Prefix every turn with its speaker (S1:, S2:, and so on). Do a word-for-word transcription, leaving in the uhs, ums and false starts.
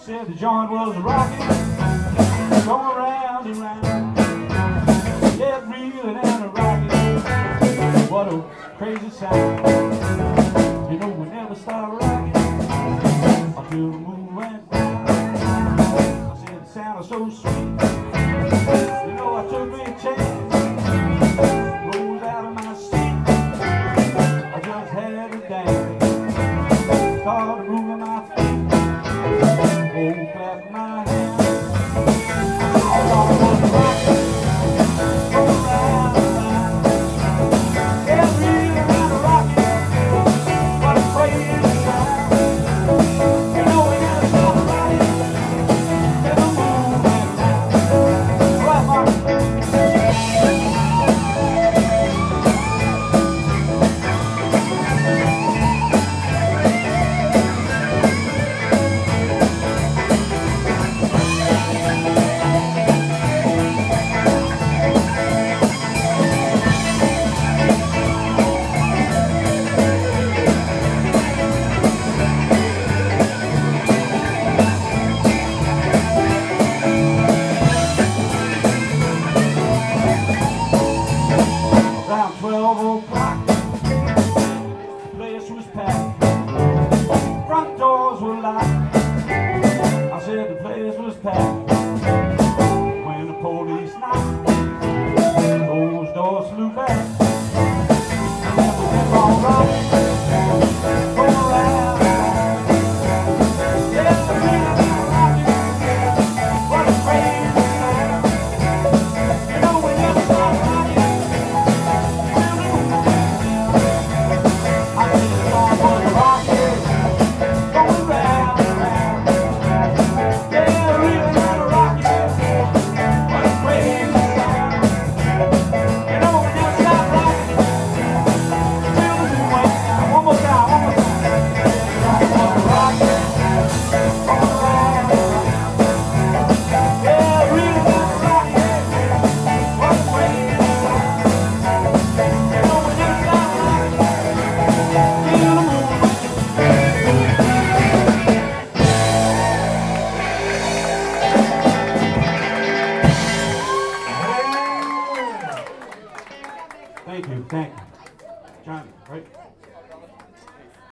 S1: said the joint was rocking, going round and round. Yeah, reeling and a rocking. What a crazy sound. You know we never stopped rocking until the moon went down. I said the sound was so sweet. You know I took me a chance.